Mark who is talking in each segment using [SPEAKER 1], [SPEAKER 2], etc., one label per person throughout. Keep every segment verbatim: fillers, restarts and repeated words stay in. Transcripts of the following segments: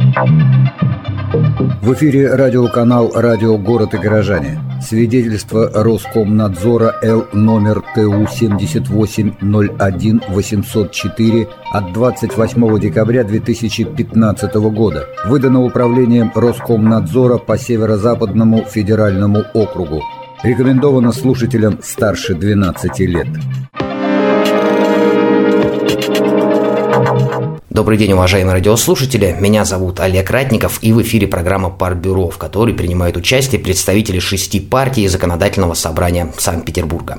[SPEAKER 1] В эфире радиоканал «Радио Город и горожане». Свидетельство Роскомнадзора Л номер Т У семьдесят восемь ноль один восемьсот четыре от двадцать восьмого декабря две тысячи пятнадцатого года. Выдано управлением Роскомнадзора по Северо-Западному федеральному округу. Рекомендовано слушателям старше двенадцати лет.
[SPEAKER 2] Добрый день, уважаемые радиослушатели. Меня зовут Олег Ратников, и в эфире программа «Партбюро», в которой принимают участие представители шести партий Законодательного собрания Санкт-Петербурга.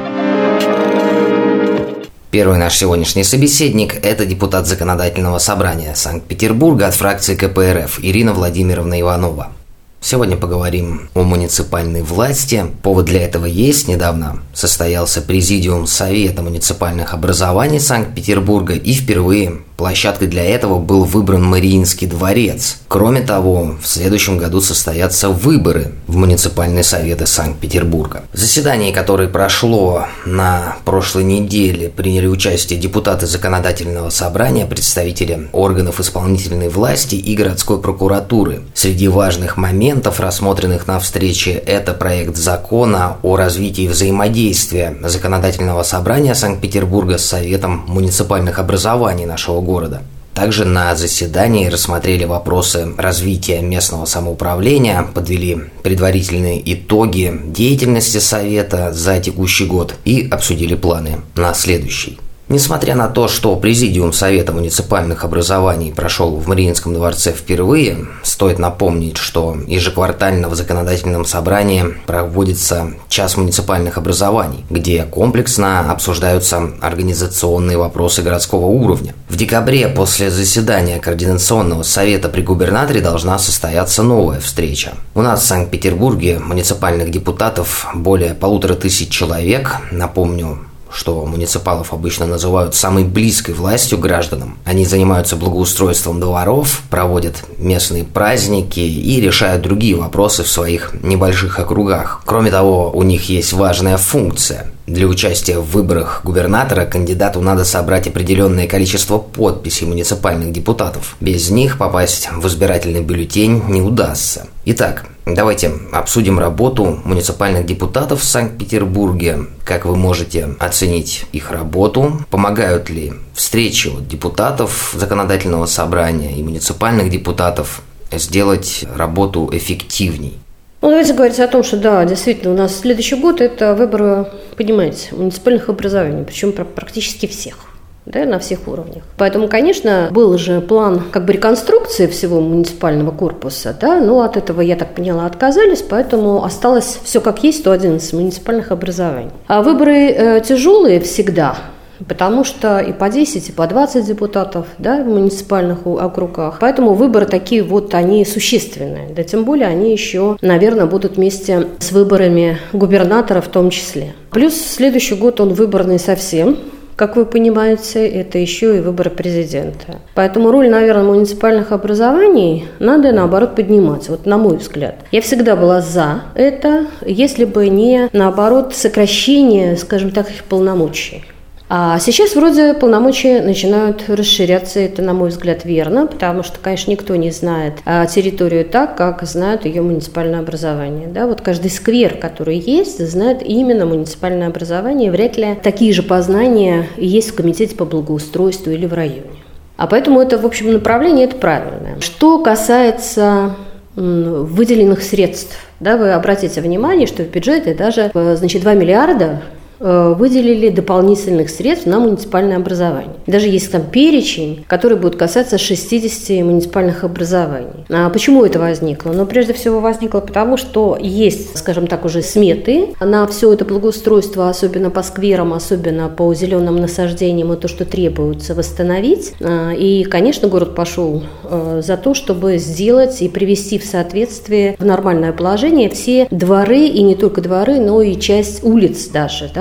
[SPEAKER 2] Первый наш сегодняшний собеседник – это депутат Законодательного собрания Санкт-Петербурга от фракции Ка Пэ Эр Эф Ирина Владимировна Иванова. Сегодня поговорим о муниципальной власти. Повод для этого есть. Недавно состоялся Президиум Совета муниципальных образований Санкт-Петербурга, и впервые площадкой для этого был выбран Мариинский дворец. Кроме того, в следующем году состоятся выборы в муниципальные советы Санкт-Петербурга. В заседании, которое прошло на прошлой неделе, приняли участие депутаты Законодательного собрания, представители органов исполнительной власти и городской прокуратуры. Среди важных моментов, рассмотренных на встрече, это проект закона о развитии взаимодействия Законодательного собрания Санкт-Петербурга с Советом муниципальных образований нашего города. города. Также на заседании рассмотрели вопросы развития местного самоуправления, подвели предварительные итоги деятельности Совета за текущий год и обсудили планы на следующий. Несмотря на то, что Президиум Совета муниципальных образований прошел в Мариинском дворце впервые, стоит напомнить, что ежеквартально в Законодательном собрании проводится час муниципальных образований, где комплексно обсуждаются организационные вопросы городского уровня. В декабре после заседания Координационного совета при губернаторе должна состояться новая встреча. У нас в Санкт-Петербурге муниципальных депутатов более полутора тысяч человек. Напомню, что муниципалов обычно называют самой близкой властью гражданам. Они занимаются благоустройством дворов, проводят местные праздники и решают другие вопросы в своих небольших округах. Кроме того, у них есть важная функция. Для участия в выборах губернатора кандидату надо собрать определенное количество подписей муниципальных депутатов. Без них попасть в избирательный бюллетень не удастся. Итак, давайте обсудим работу муниципальных депутатов в Санкт-Петербурге. Как вы можете оценить их работу? Помогают ли встречи депутатов Законодательного собрания и муниципальных депутатов сделать работу эффективней?
[SPEAKER 3] Ну, давайте говорить о том, что да, действительно, у нас следующий год – это выборы, понимаете, муниципальных образований, причем практически всех. Да, на всех уровнях. Поэтому, конечно, был же план как бы реконструкции всего муниципального корпуса, да, но от этого, я так поняла, отказались, поэтому осталось все как есть, сто одиннадцать муниципальных образований. А выборы э, тяжелые всегда, потому что и по десять, и по двадцать депутатов, да, в муниципальных округах. Поэтому выборы такие вот, они существенные. Да, тем более они еще, наверное, будут вместе с выборами губернатора в том числе. Плюс следующий год он выборный совсем. Как вы понимаете, это еще и выборы президента. Поэтому роль, наверное, муниципальных образований надо, наоборот, поднимать, вот на мой взгляд. Я всегда была за это, если бы не, наоборот, сокращение, скажем так, их полномочий. А сейчас вроде полномочия начинают расширяться, это, на мой взгляд, верно, потому что, конечно, никто не знает территорию так, как знают ее муниципальное образование. Да, вот каждый сквер, который есть, знает именно муниципальное образование, вряд ли такие же познания есть в комитете по благоустройству или в районе. А поэтому это, в общем, направление, это правильное. Что касается выделенных средств, да, вы обратите внимание, что в бюджете даже, значит, два миллиарда выделили дополнительных средств на муниципальное образование. Даже есть там перечень, который будет касаться шестидесяти муниципальных образований. А почему это возникло? Ну, прежде всего, возникло потому, что есть, скажем так, уже сметы на все это благоустройство, особенно по скверам, особенно по зеленым насаждениям, и то, что требуется восстановить. И, конечно, город пошел за то, чтобы сделать и привести в соответствие, в нормальное положение все дворы, и не только дворы, но и часть улиц даже, да,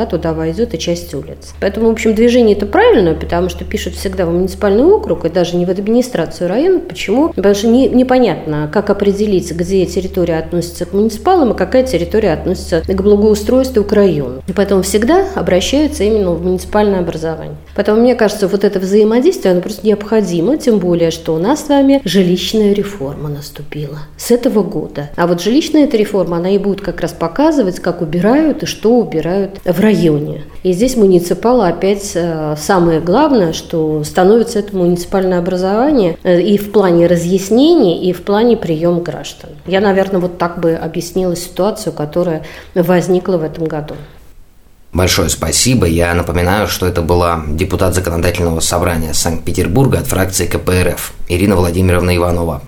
[SPEAKER 3] туда войдет и часть улиц. Поэтому, в общем, движение это правильно, потому что пишут всегда в муниципальный округ и даже не в администрацию района. Почему? Потому что не, непонятно, как определить, где территория относится к муниципалам, и какая территория относится к благоустройству, к району. И поэтому всегда обращаются именно в муниципальное образование. Поэтому, мне кажется, вот это взаимодействие, оно просто необходимо, тем более, что у нас с вами жилищная реформа наступила с этого года. А вот жилищная эта реформа, она и будет как раз показывать, как убирают и что убирают в районе. И здесь муниципалы опять самое главное, что становится это муниципальное образование и в плане разъяснений, и в плане приема граждан. Я, наверное, вот так бы объяснила ситуацию, которая возникла в этом году.
[SPEAKER 2] Большое спасибо. Я напоминаю, что это была депутат Законодательного собрания Санкт-Петербурга от фракции ка пэ эр эф Ирина Владимировна Иванова.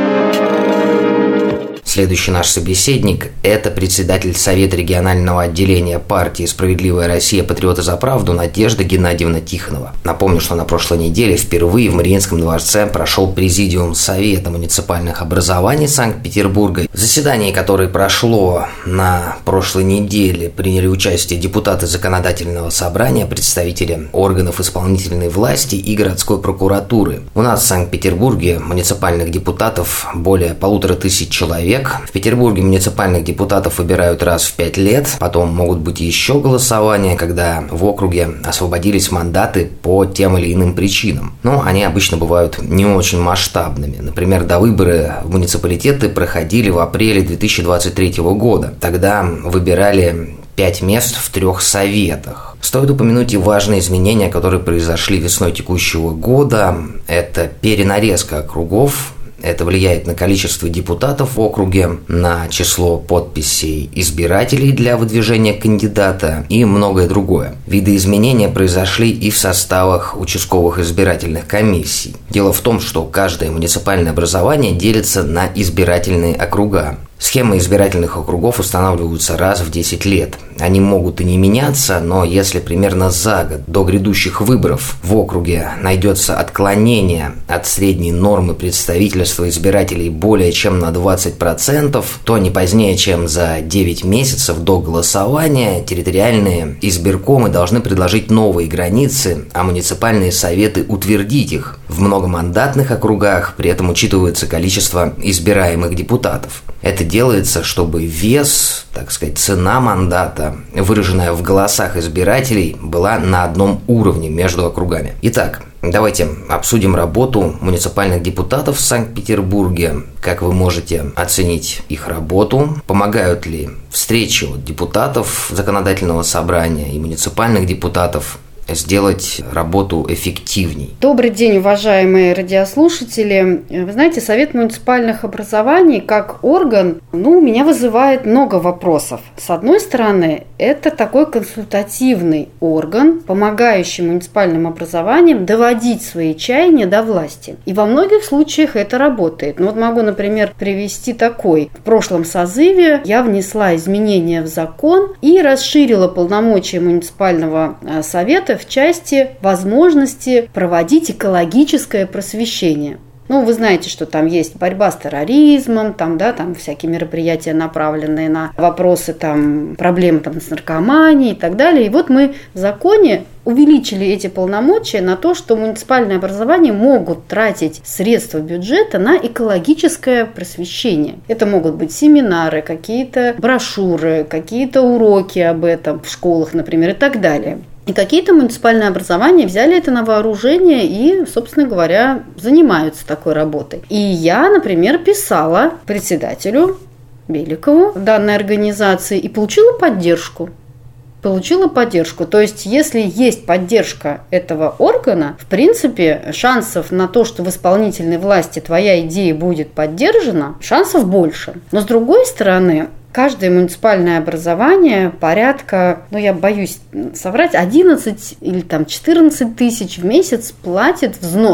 [SPEAKER 2] Следующий наш собеседник – это председатель Совета регионального отделения партии «Справедливая Россия. Патриоты за правду» Надежда Геннадьевна Тихонова. Напомню, что на прошлой неделе впервые в Мариинском дворце прошел президиум Совета муниципальных образований Санкт-Петербурга. В заседании, которое прошло на прошлой неделе, приняли участие депутаты Законодательного собрания, представители органов исполнительной власти и городской прокуратуры. У нас в Санкт-Петербурге муниципальных депутатов более полутора тысяч человек. В Петербурге муниципальных депутатов выбирают раз в пять лет, потом могут быть еще голосования, когда в округе освободились мандаты по тем или иным причинам. Но они обычно бывают не очень масштабными. Например, довыборы в муниципалитеты проходили в апреле две тысячи двадцать третьего года. Тогда выбирали пять мест в трех советах. Стоит упомянуть и важные изменения, которые произошли весной текущего года. Это перенарезка округов. Это влияет на количество депутатов в округе, на число подписей избирателей для выдвижения кандидата и многое другое. Видоизменения произошли и в составах участковых избирательных комиссий. Дело в том, что каждое муниципальное образование делится на избирательные округа. Схемы избирательных округов устанавливаются раз в десять лет. Они могут и не меняться, но если примерно за год до грядущих выборов в округе найдется отклонение от средней нормы представительства избирателей более чем на двадцать процентов, то не позднее, чем за девять месяцев до голосования территориальные избиркомы должны предложить новые границы, а муниципальные советы утвердить их. В многомандатных округах при этом учитывается количество избираемых депутатов. Это делается, чтобы вес, так сказать, цена мандата, выраженная в голосах избирателей, была на одном уровне между округами. Итак, давайте обсудим работу муниципальных депутатов в Санкт-Петербурге. Как вы можете оценить их работу? Помогают ли встречи депутатов Законодательного собрания и муниципальных депутатов сделать работу эффективней?
[SPEAKER 4] Добрый день, уважаемые радиослушатели. Вы знаете, Совет муниципальных образований как орган, ну, у меня вызывает много вопросов. С одной стороны, это такой консультативный орган, помогающий муниципальным образованиям доводить свои чаяния до власти. И во многих случаях это работает. Ну, вот могу, например, привести такой. В прошлом созыве я внесла изменения в закон и расширила полномочия муниципального совета в части возможности проводить экологическое просвещение. Ну, вы знаете, что там есть борьба с терроризмом, там, да, там всякие мероприятия, направленные на вопросы там, проблем там, с наркоманией и так далее. И вот мы в законе увеличили эти полномочия на то, что муниципальные образования могут тратить средства бюджета на экологическое просвещение. Это могут быть семинары, какие-то брошюры, какие-то уроки об этом в школах, например, и так далее. И какие-то муниципальные образования взяли это на вооружение и, собственно говоря, занимаются такой работой. И я, например, писала председателю Беликову данной организации и получила поддержку. Получила поддержку. То есть, если есть поддержка этого органа, в принципе, шансов на то, что в исполнительной власти твоя идея будет поддержана, шансов больше. Но с другой стороны, каждое муниципальное образование порядка, ну я боюсь соврать, одиннадцать или там четырнадцать тысяч в месяц платит взнос.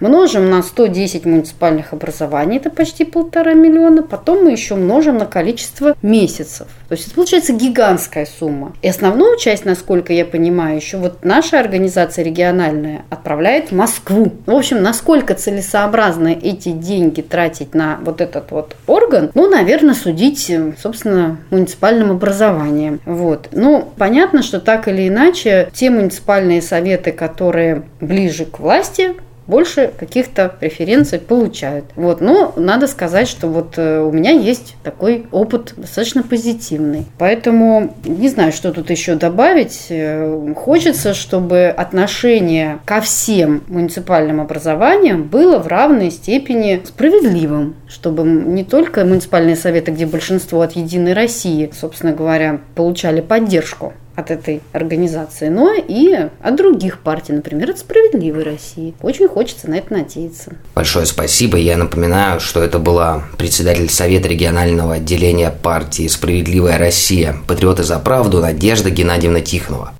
[SPEAKER 4] Множим на сто десять муниципальных образований, это почти полтора миллиона. Потом мы еще множим на количество месяцев. То есть это получается гигантская сумма. И основную часть, насколько я понимаю, еще вот наша организация региональная отправляет в Москву. В общем, насколько целесообразно эти деньги тратить на вот этот вот орган, ну, наверное, судить, собственно, муниципальным образованием. Вот. Ну, понятно, что так или иначе, те муниципальные советы, которые ближе к власти, больше каких-то преференций получают. Вот. Но надо сказать, что вот у меня есть такой опыт достаточно позитивный. Поэтому не знаю, что тут еще добавить. Хочется, чтобы отношение ко всем муниципальным образованиям было в равной степени справедливым, чтобы не только муниципальные советы, где большинство от «Единой России», собственно говоря, получали поддержку от этой организации, но и от других партий, например, от «Справедливой России». Очень хочется на это надеяться.
[SPEAKER 2] Большое спасибо. Я напоминаю, что это была председатель Совета регионального отделения партии «Справедливая Россия», «Патриоты за правду» Надежда Геннадьевна Тихонова.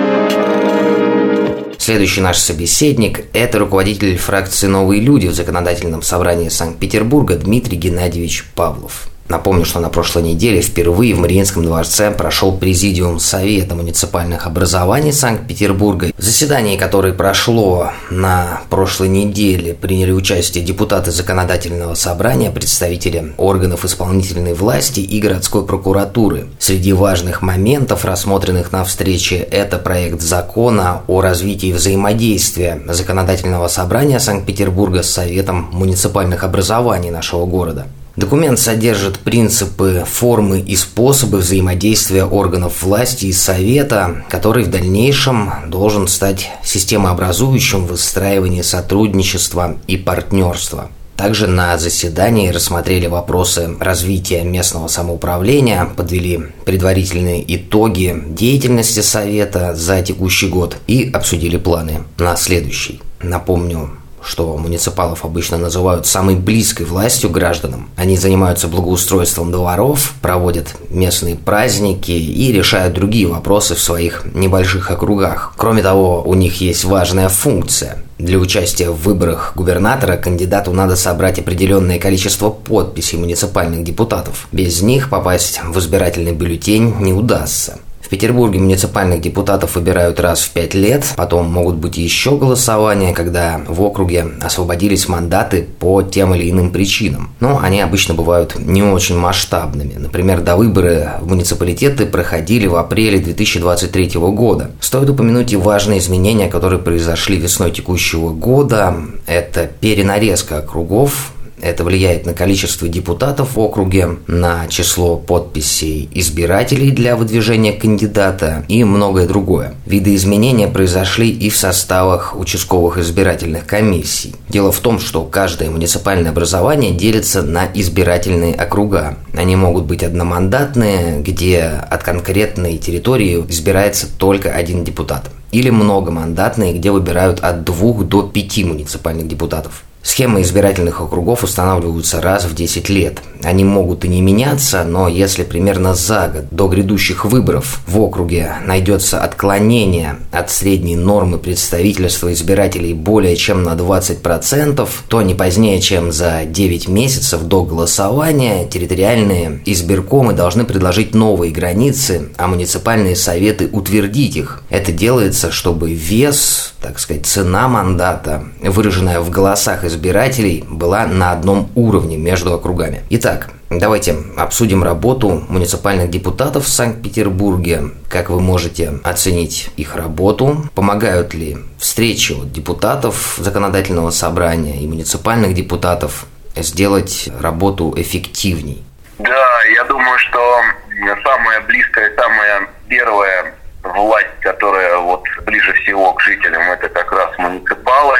[SPEAKER 2] Следующий наш собеседник – это руководитель фракции «Новые люди» в Законодательном собрании Санкт-Петербурга Дмитрий Геннадьевич Павлов. Напомню, что на прошлой неделе впервые в Мариинском дворце прошел президиум Совета муниципальных образований Санкт-Петербурга. В заседании, которое прошло на прошлой неделе, приняли участие депутаты Законодательного собрания, представители органов исполнительной власти и городской прокуратуры. Среди важных моментов, рассмотренных на встрече, это проект закона о развитии взаимодействия Законодательного собрания Санкт-Петербурга с Советом муниципальных образований нашего города. Документ содержит принципы, формы и способы взаимодействия органов власти и Совета, который в дальнейшем должен стать системообразующим в выстраивании сотрудничества и партнерства. Также на заседании рассмотрели вопросы развития местного самоуправления, подвели предварительные итоги деятельности Совета за текущий год и обсудили планы на следующий. Напомню, что муниципалов обычно называют самой близкой властью гражданам. Они занимаются благоустройством дворов, проводят местные праздники и решают другие вопросы в своих небольших округах. Кроме того, у них есть важная функция. Для участия в выборах губернатора кандидату надо собрать определенное количество подписей муниципальных депутатов. Без них попасть в избирательный бюллетень не удастся. В Петербурге муниципальных депутатов выбирают раз в пять лет, потом могут быть еще голосования, когда в округе освободились мандаты по тем или иным причинам. Но они обычно бывают не очень масштабными. Например, довыборы в муниципалитеты проходили в апреле две тысячи двадцать третьего года. Стоит упомянуть и важные изменения, которые произошли весной текущего года. Это перенарезка округов. Это влияет на количество депутатов в округе, на число подписей избирателей для выдвижения кандидата и многое другое. Видоизменения произошли и в составах участковых избирательных комиссий. Дело в том, что каждое муниципальное образование делится на избирательные округа. Они могут быть одномандатные, где от конкретной территории избирается только один депутат. Или многомандатные, где выбирают от двух до пяти муниципальных депутатов. Схемы избирательных округов устанавливаются раз в десять лет. Они могут и не меняться, но если примерно за год до грядущих выборов в округе найдется отклонение от средней нормы представительства избирателей более чем на двадцать процентов, то не позднее, чем за девять месяцев до голосования территориальные избиркомы должны предложить новые границы, а муниципальные советы утвердить их. Это делается, чтобы вес, так сказать, цена мандата, выраженная в голосах избирателей, была на одном уровне между округами. Итак, давайте обсудим работу муниципальных депутатов в Санкт-Петербурге. Как вы можете оценить их работу? Помогают ли встречи депутатов Законодательного собрания и муниципальных депутатов сделать работу эффективней?
[SPEAKER 5] Да, я думаю, что самая близкая, самая первая власть, которая вот ближе всего к жителям, это как раз муниципалы.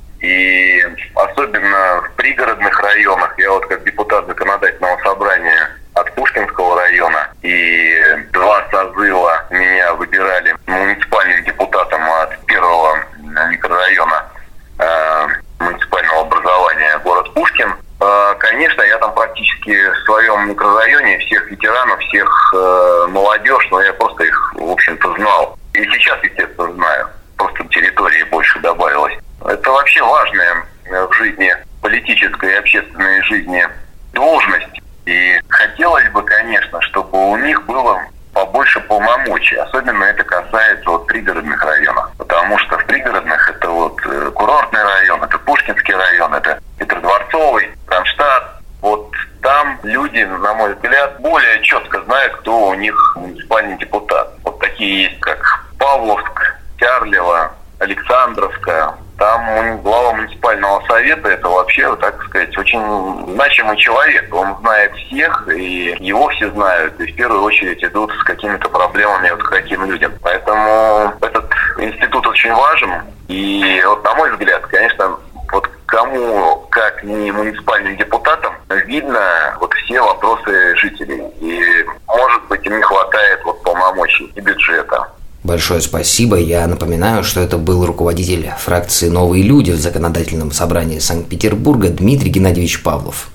[SPEAKER 5] И особенно в пригородных районах, я вот как депутат Законодательного собрания от Пушкинского района, и два созыва меня выбирали муниципальным депутатом от первого микрорайона э, муниципального образования город Пушкин. Э, конечно, я там практически в своем микрорайоне всех ветеранов, всех э, молодежь, но я просто их, в общем-то, знал. И сейчас, естественно, знаю. Просто территории больше добавилось. Это вообще важная в жизни, политической и общественной жизни должность. И хотелось бы, конечно, чтобы у них было побольше полномочий. Особенно это касается вот пригородных районов. Потому что в пригородных это вот курортный район, это Пушкинский район, это Петродворцовый, Кронштадт. Вот там люди, на мой взгляд, более четко знают, кто у них муниципальный депутат. Вот такие есть, как Павловск, Тярлево, Александровская. Там глава муниципального совета, это вообще, так сказать, очень значимый человек. Он знает всех, и его все знают. И в первую очередь идут с какими-то проблемами вот к таким людям. Поэтому этот институт очень важен. И вот, на мой взгляд, конечно, вот кому, как не муниципальным депутатам, видно вот все вопросы жителей. И, может быть, им не хватает вот полномочий и бюджета.
[SPEAKER 2] Большое спасибо. Я напоминаю, что это был руководитель фракции «Новые люди» в Законодательном собрании Санкт-Петербурга Дмитрий Геннадьевич Павлов.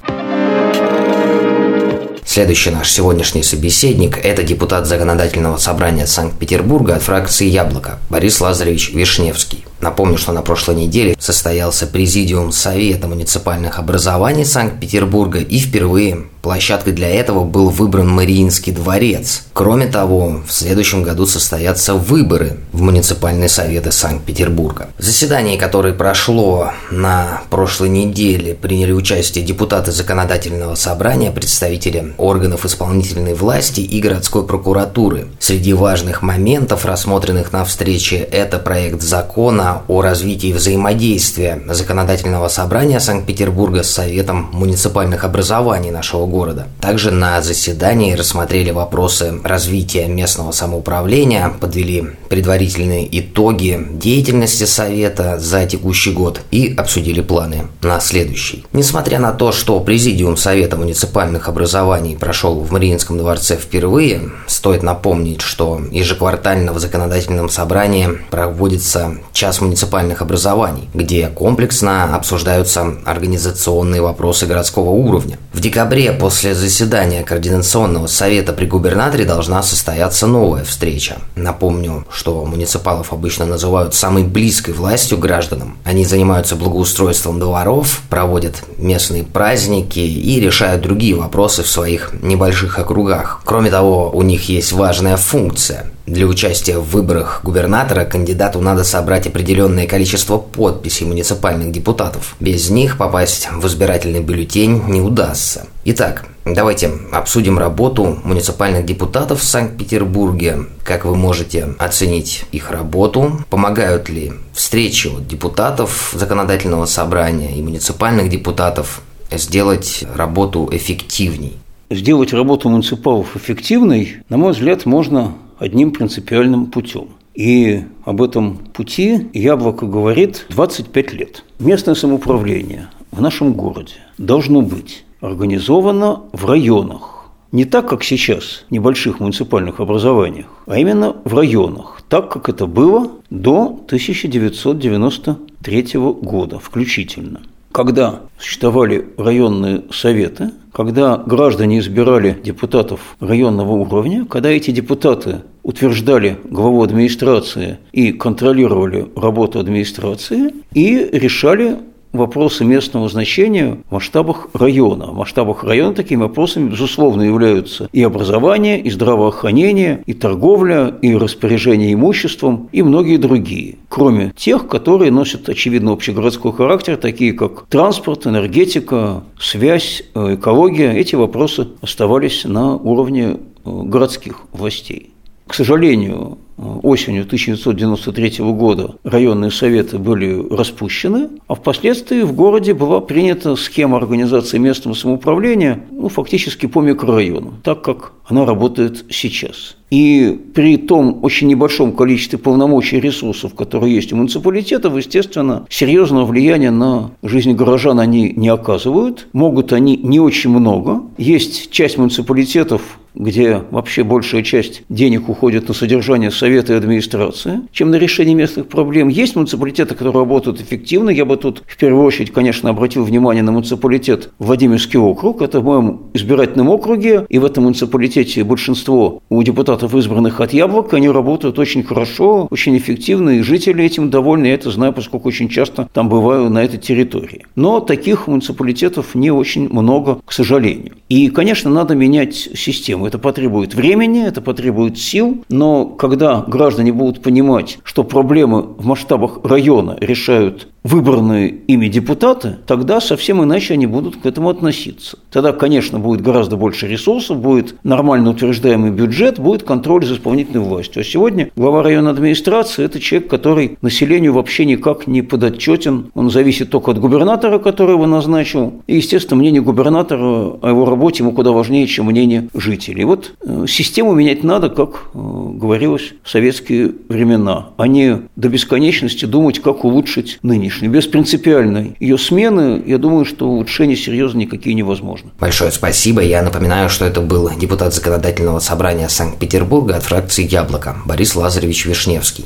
[SPEAKER 2] Следующий наш сегодняшний собеседник – это депутат Законодательного собрания Санкт-Петербурга от фракции «Яблоко» Борис Лазаревич Вишневский. Напомню, что на прошлой неделе состоялся Президиум Совета муниципальных образований Санкт-Петербурга, и впервые площадкой для этого был выбран Мариинский дворец. Кроме того, в следующем году состоятся выборы в муниципальные советы Санкт-Петербурга. В заседании, которое прошло на прошлой неделе, приняли участие депутаты Законодательного собрания, представители органов исполнительной власти и городской прокуратуры. Среди важных моментов, рассмотренных на встрече, это проект закона о развитии взаимодействия Законодательного собрания Санкт-Петербурга с Советом муниципальных образований нашего города. Также на заседании рассмотрели вопросы развития местного самоуправления, подвели предварительные итоги деятельности Совета за текущий год и обсудили планы на следующий. Несмотря на то, что Президиум Совета муниципальных образований прошел в Мариинском дворце впервые, стоит напомнить, что ежеквартально в Законодательном собрании проводится час муниципальных образований, где комплексно обсуждаются организационные вопросы городского уровня. В декабре после заседания Координационного совета при губернаторе должна состояться новая встреча. Напомню, что муниципалов обычно называют самой близкой властью гражданам. Они занимаются благоустройством дворов, проводят местные праздники и решают другие вопросы в своих небольших округах. Кроме того, у них есть важная функция. Для участия в выборах губернатора кандидату надо собрать определенное количество подписей муниципальных депутатов. Без них попасть в избирательный бюллетень не удастся. Итак, давайте обсудим работу муниципальных депутатов в Санкт-Петербурге. Как вы можете оценить их работу? Помогают ли встречи депутатов Законодательного собрания и муниципальных депутатов сделать работу эффективней?
[SPEAKER 6] Сделать работу муниципалов эффективной, на мой взгляд, можно одним принципиальным путем. И об этом пути «Яблоко» говорит двадцать пять лет. Местное самоуправление в нашем городе должно быть организовано в районах. Не так, как сейчас в небольших муниципальных образованиях, а именно в районах, так, как это было до тысяча девятьсот девяносто третьего года включительно. Когда существовали районные советы, когда граждане избирали депутатов районного уровня, когда эти депутаты утверждали главу администрации и контролировали работу администрации и решали вопросы местного значения в масштабах района. В масштабах района такими вопросами, безусловно, являются и образование, и здравоохранение, и торговля, и распоряжение имуществом, и многие другие. Кроме тех, которые носят, очевидно, общегородской характер, такие как транспорт, энергетика, связь, экология. Эти вопросы оставались на уровне городских властей. К сожалению, осенью тысяча девятьсот девяносто третьего года районные советы были распущены, а впоследствии в городе была принята схема организации местного самоуправления, ну, фактически по микрорайону, так как она работает сейчас. И при том очень небольшом количестве полномочий и ресурсов, которые есть у муниципалитетов, естественно, серьезного влияния на жизнь горожан они не оказывают. Могут они не очень много. Есть часть муниципалитетов, где вообще большая часть денег уходит на содержание совета и администрации, чем на решение местных проблем. Есть муниципалитеты, которые работают эффективно. Я бы тут в первую очередь, конечно, обратил внимание на муниципалитет Владимирский округ. Это в моем избирательном округе, и в этом муниципалитете большинство у депутатов, избранных от Яблока, они работают очень хорошо, очень эффективно, и жители этим довольны. Я это знаю, поскольку очень часто там бываю на этой территории. Но таких муниципалитетов не очень много, к сожалению. И, конечно, надо менять систему. Это потребует времени, это потребует сил, но когда граждане будут понимать, что проблемы в масштабах района решают выбранные ими депутаты, тогда совсем иначе они будут к этому относиться. Тогда, конечно, будет гораздо больше ресурсов, будет нормально утверждаемый бюджет, будет контроль за исполнительной властью. А сегодня глава районной администрации – это человек, который населению вообще никак не подотчетен. Он зависит только от губернатора, который его назначил. И, естественно, мнение губернатора о его работе ему куда важнее, чем мнение жителей. Вот э, систему менять надо, как э, говорилось в советские времена, а не до бесконечности думать, как улучшить нынешнее. Без принципиальной ее смены, я думаю, что улучшения серьезно никакие невозможны.
[SPEAKER 2] Большое спасибо. Я напоминаю, что это был депутат Законодательного собрания Санкт-Петербурга от фракции «Яблоко» Борис Лазаревич Вишневский.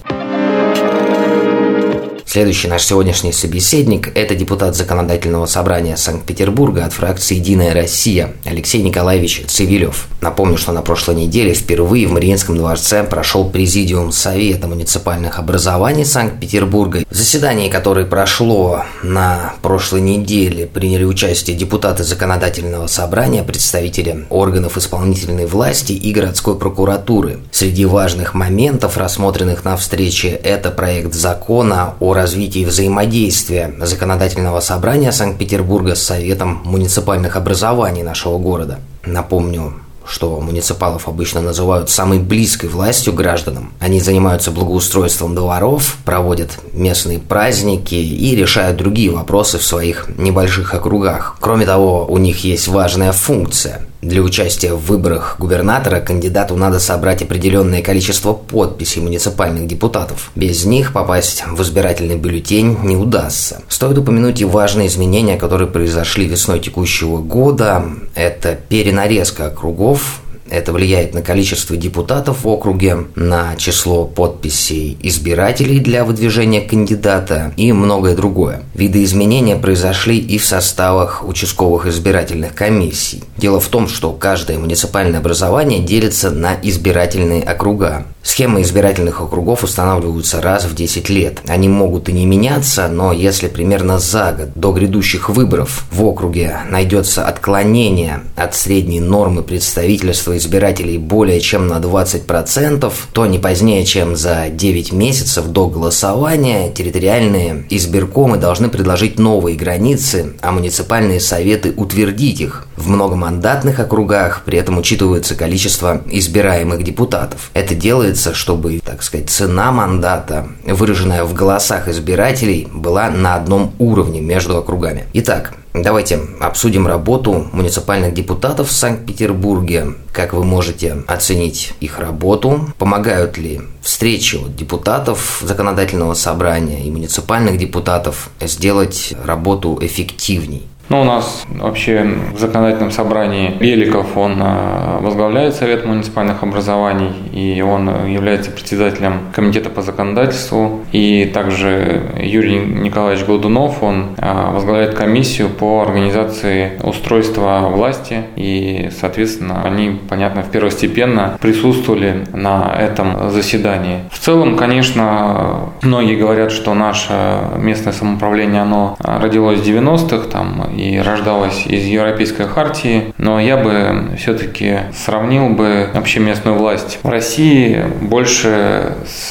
[SPEAKER 2] Следующий наш сегодняшний собеседник – это депутат Законодательного собрания Санкт-Петербурга от фракции «Единая Россия» Алексей Николаевич Цивилев. Напомню, что на прошлой неделе впервые в Мариинском дворце прошел президиум Совета муниципальных образований Санкт-Петербурга. В заседании, которое прошло на прошлой неделе, приняли участие депутаты Законодательного собрания, представители органов исполнительной власти и городской прокуратуры. Среди важных моментов, рассмотренных на встрече, это проект закона о развитии взаимодействия Законодательного собрания Санкт-Петербурга с Советом муниципальных образований нашего города. Напомню, что муниципалов обычно называют самой близкой властью гражданам. Они занимаются благоустройством дворов, проводят местные праздники и решают другие вопросы в своих небольших округах. Кроме того, у них есть важная функция. Для участия в выборах губернатора кандидату надо собрать определенное количество подписей муниципальных депутатов. Без них попасть в избирательный бюллетень не удастся. Стоит упомянуть и важные изменения, которые произошли весной текущего года. Это перенарезка округов. Это влияет на количество депутатов в округе, на число подписей избирателей для выдвижения кандидата и многое другое. Видоизменения произошли и в составах участковых избирательных комиссий. Дело в том, что каждое муниципальное образование делится на избирательные округа. Схемы избирательных округов устанавливаются раз в десять лет. Они могут и не меняться, но если примерно за год до грядущих выборов в округе найдется отклонение от средней нормы представительства избирателей более чем на двадцать процентов, то не позднее, чем за девять месяцев до голосования территориальные избиркомы должны предложить новые границы, а муниципальные советы утвердить их. В многомандатных округах при этом учитывается количество избираемых депутатов. Это делается, чтобы, так сказать, цена мандата, выраженная в голосах избирателей, была на одном уровне между округами. Итак, давайте обсудим работу муниципальных депутатов в Санкт-Петербурге. Как вы можете оценить их работу? Помогают ли встречи депутатов Законодательного собрания и муниципальных депутатов сделать работу эффективней?
[SPEAKER 7] Ну, у нас вообще в законодательном собрании Беликов, он возглавляет Совет муниципальных образований, и он является председателем комитета по законодательству. И также Юрий Николаевич Голдунов, он возглавляет комиссию по организации устройства власти, и, соответственно, они, понятно, первостепенно присутствовали на этом заседании. В целом, конечно, многие говорят, что наше местное самоуправление, оно родилось в девяностых, там, и рождалась из Европейской хартии, но я бы все-таки сравнил бы общеместную власть в России больше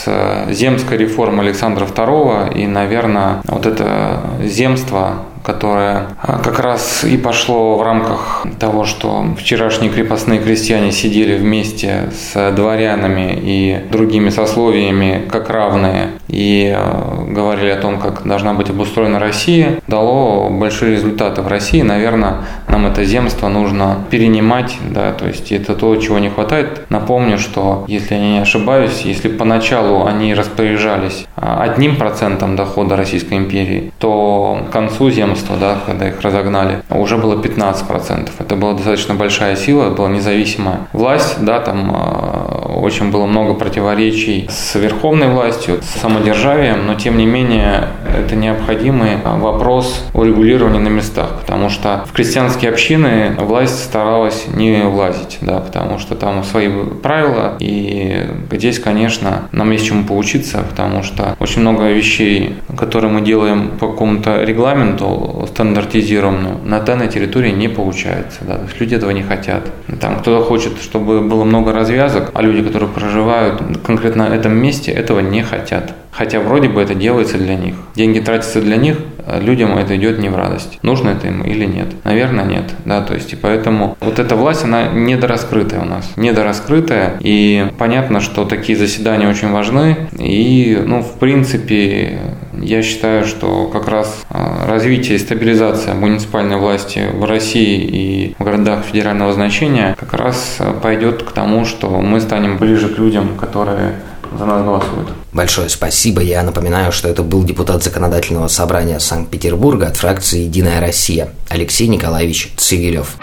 [SPEAKER 7] с земской реформой Александра второго, и, наверное, вот это земство, которое как раз и пошло в рамках того, что вчерашние крепостные крестьяне сидели вместе с дворянами и другими сословиями как равные и говорили о том, как должна быть обустроена Россия, дало большие результаты в России. Наверное, нам это земство нужно перенимать, да, то есть это то, чего не хватает. Напомню, что, если я не ошибаюсь, если поначалу они распоряжались одним процентом дохода Российской империи, то к концу земства, да, когда их разогнали, уже было пятнадцать процентов. Это была достаточно большая сила, была независимая власть, да, там э, очень было много противоречий с верховной властью, с самодержавием, но тем не менее это необходимый вопрос урегулирования на местах, потому что в крестьянские общины власть старалась не влазить, да, потому что там свои правила, и здесь, конечно, нам есть чему поучиться, потому что очень много вещей, которые мы делаем по какому-то регламенту стандартизированному, на данной территории не получается, да, то есть люди этого не хотят. Там кто-то хочет, чтобы было много развязок, а люди, которые проживают конкретно на этом месте, этого не хотят. Хотя вроде бы это делается для них. Деньги тратятся для них, а людям это идет не в радость. Нужно это им или нет? Наверное, нет. Да, то есть, и поэтому вот эта власть, она недораскрытая у нас. Недораскрытая. И понятно, что такие заседания очень важны. И, ну, в принципе, я считаю, что как раз развитие и стабилизация муниципальной власти в России и в городах федерального значения как раз пойдет к тому, что мы станем ближе к людям, которые за нас голосуют.
[SPEAKER 2] Большое спасибо. Я напоминаю, что это был депутат Законодательного собрания Санкт-Петербурга от фракции «Единая Россия» Алексей Николаевич Цивилев.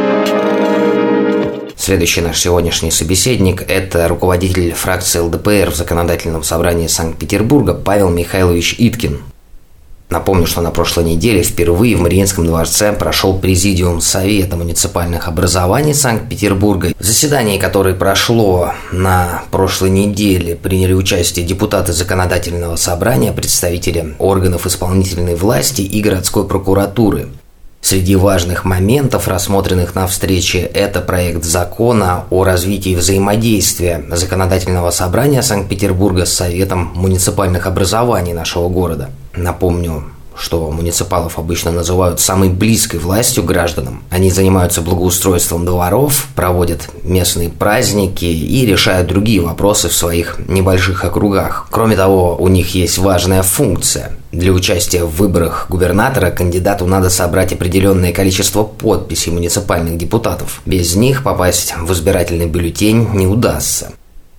[SPEAKER 2] Следующий наш сегодняшний собеседник – это руководитель фракции эл дэ пэ эр в Законодательном собрании Санкт-Петербурга Павел Михайлович Иткин. Напомню, что на прошлой неделе впервые в Мариинском дворце прошел президиум Совета муниципальных образований Санкт-Петербурга. В заседании, которое прошло на прошлой неделе, приняли участие депутаты Законодательного собрания, представители органов исполнительной власти и городской прокуратуры. Среди важных моментов, рассмотренных на встрече, это проект закона о развитии взаимодействия Законодательного собрания Санкт-Петербурга с Советом муниципальных образований нашего города. Напомню, что муниципалов обычно называют самой близкой властью гражданам. Они занимаются благоустройством дворов, проводят местные праздники и решают другие вопросы в своих небольших округах. Кроме того, у них есть важная функция. Для участия в выборах губернатора кандидату надо собрать определенное количество подписей муниципальных депутатов. Без них попасть в избирательный бюллетень не удастся.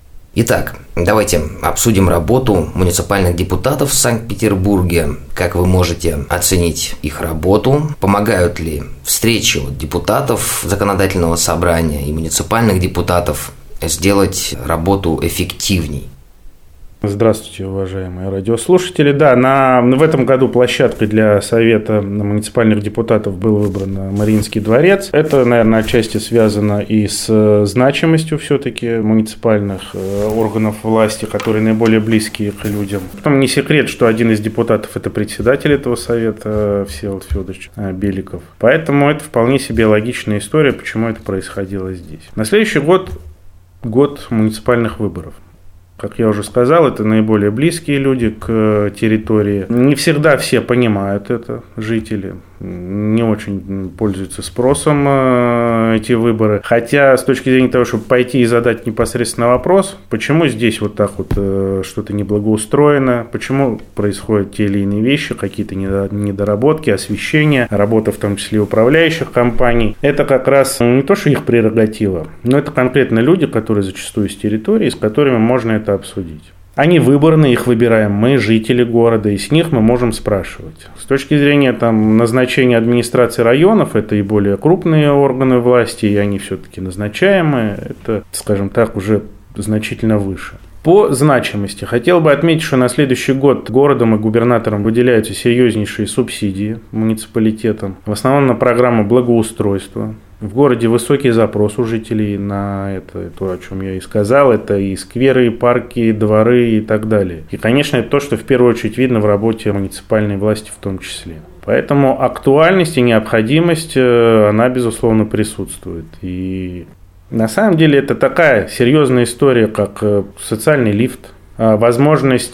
[SPEAKER 2] Итак, давайте обсудим работу муниципальных депутатов в Санкт-Петербурге. Как вы можете оценить их работу? Помогают ли встречи депутатов Законодательного собрания и муниципальных депутатов сделать работу эффективней?
[SPEAKER 8] Здравствуйте, уважаемые радиослушатели. Да, на, в этом году площадкой для Совета муниципальных депутатов был выбран Мариинский дворец. Это, наверное, отчасти связано и с значимостью все-таки муниципальных органов власти, которые наиболее близки к людям. Потом не секрет, что один из депутатов – это председатель этого совета Всеволод Федорович Беликов. Поэтому это вполне себе логичная история, почему это происходило здесь. На следующий год – год муниципальных выборов. Как я уже сказал, это наиболее близкие люди к территории. Не всегда все понимают это, жители. Не очень пользуются спросом эти выборы. Хотя с точки зрения того, чтобы пойти и задать непосредственно вопрос, почему здесь вот так вот что-то неблагоустроено, почему происходят те или иные вещи, какие-то недоработки, освещение, работа в том числе управляющих компаний. Это как раз не то, что их прерогатива, но это конкретно люди, которые зачастую с территории, с которыми можно это обсудить. Они выборные, их выбираем мы, жители города, и с них мы можем спрашивать. С точки зрения там, назначения администрации районов, это и более крупные органы власти, и они все-таки назначаемые, это, скажем так, уже значительно выше. По значимости хотел бы отметить, что на следующий год городом и губернатором выделяются серьезнейшие субсидии муниципалитетам, в основном на программу благоустройства. В городе высокий запрос у жителей на это, то, о чем я и сказал, это и скверы, и парки, и дворы и так далее. И, конечно, это то, что в первую очередь видно в работе муниципальной власти в том числе. Поэтому актуальность и необходимость, она, безусловно, присутствует. И на самом деле это такая серьезная история, как социальный лифт, возможность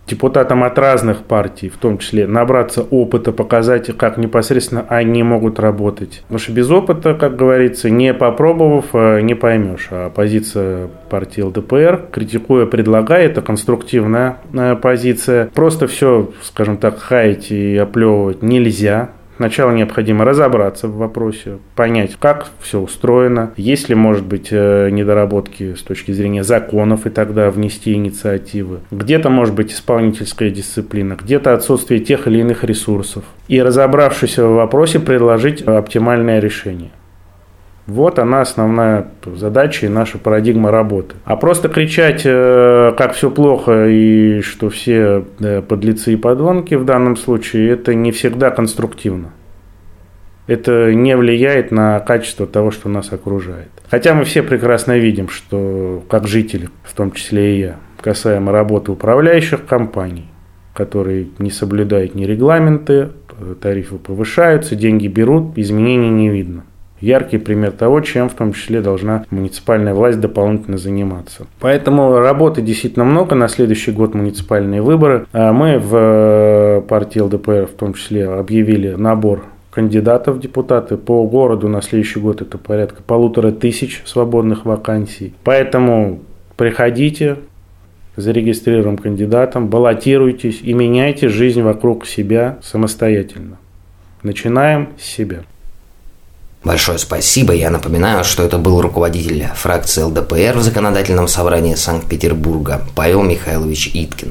[SPEAKER 8] депутатам от разных партий, в том числе, набраться опыта, показать, как непосредственно они могут работать. Потому что без опыта, как говорится, не попробовав, не поймешь. А позиция партии эл дэ пэ эр, критикуя, предлагая, это конструктивная позиция. Просто все, скажем так, хаять и оплевывать нельзя. Сначала необходимо разобраться в вопросе, понять, как все устроено, есть ли, может быть, недоработки с точки зрения законов, и тогда внести инициативы. Где-то, может быть, исполнительская дисциплина, где-то отсутствие тех или иных ресурсов. И, разобравшись в вопросе, предложить оптимальное решение. Вот она основная задача и наша парадигма работы. А просто кричать, как все плохо и что все подлецы и подонки в данном случае, это не всегда конструктивно. Это не влияет на качество того, что нас окружает. Хотя мы все прекрасно видим, что как жители, в том числе и я, касаемо работы управляющих компаний, которые не соблюдают ни регламенты, тарифы повышаются, деньги берут, изменений не видно. Яркий пример того, чем в том числе должна муниципальная власть дополнительно заниматься. Поэтому работы действительно много. На следующий год муниципальные выборы. Мы в партии эл дэ пэ эр в том числе объявили набор кандидатов в депутаты. По городу на следующий год это порядка полутора тысяч свободных вакансий. Поэтому приходите, зарегистрируем кандидатом, баллотируйтесь и меняйте жизнь вокруг себя самостоятельно. Начинаем с себя.
[SPEAKER 2] Большое спасибо. Я напоминаю, что это был руководитель фракции эл дэ пэ эр в Законодательном собрании Санкт-Петербурга Павел Михайлович Иткин.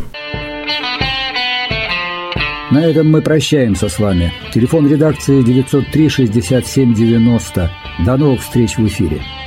[SPEAKER 1] На этом мы прощаемся с вами. Телефон редакции девятьсот три шестьдесят семь девяносто. До новых встреч в эфире.